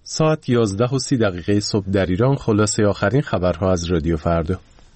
ساعت 11:30 صبح در ایران. خلاصه آخرین خبرها از رادیو فردا.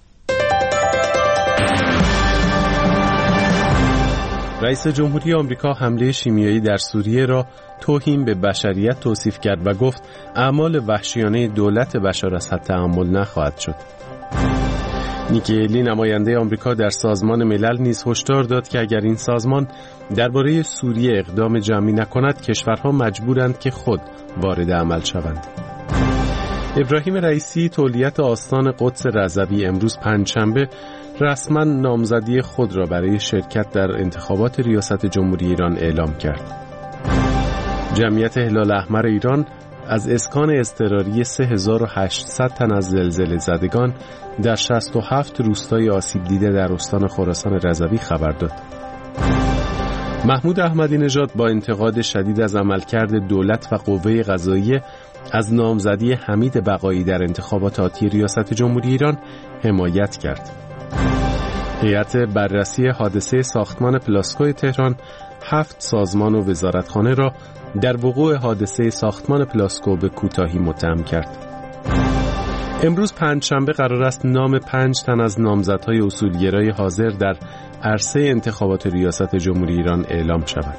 رئیس جمهوری آمریکا حمله شیمیایی در سوریه را توهین به بشریت توصیف کرد و گفت اعمال وحشیانه دولت بشار از حد تحمل نخواهد شد. نیکی هیلی نماینده آمریکا در سازمان ملل نیز هشدار داد که اگر این سازمان درباره سوریه اقدام جمعی نکند کشورها مجبورند که خود وارد عمل شوند. ابراهیم رئیسی تولیت آستان قدس رضوی امروز پنجشنبه رسما نامزدی خود را برای شرکت در انتخابات ریاست جمهوری ایران اعلام کرد. جمعیت هلال احمر ایران از اسکان اضطراری 3800 تن از زلزله زدگان در 67 روستای آسیب دیده در استان خراسان رضوی خبر داد. محمود احمدی نژاد با انتقاد شدید از عملکرد دولت و قوه قضاییه از نامزدی حمید بقایی در انتخابات آتی ریاست جمهوری ایران حمایت کرد. هیئت بررسی حادثه ساختمان پلاسکو تهران 7 سازمان و وزارتخانه را در وقوع حادثه ساختمان پلاسکو به کوتاهی متهم کرد. امروز پنجشنبه قرار است نام 5 تن از نامزدهای اصولگرای حاضر در عرصه انتخابات ریاست جمهوری ایران اعلام شود.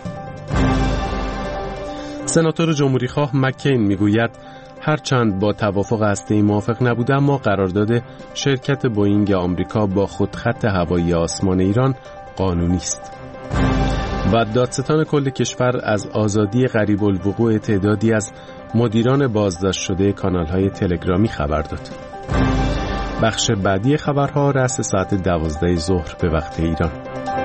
سناتور جمهوریخواه مکین میگوید هرچند با توافق هسته‌ای موافق نبوده اما قرارداد شرکت بوئینگ آمریکا با خودخط هوایی آسمان ایران قانونی است. و دادستان کل کشور از آزادی قریب الوقوع تعدادی از مدیران بازداشت شده کانال‌های تلگرامی خبر داد. بخش بعدی خبرها رأس ساعت 12 ظهر به وقت ایران.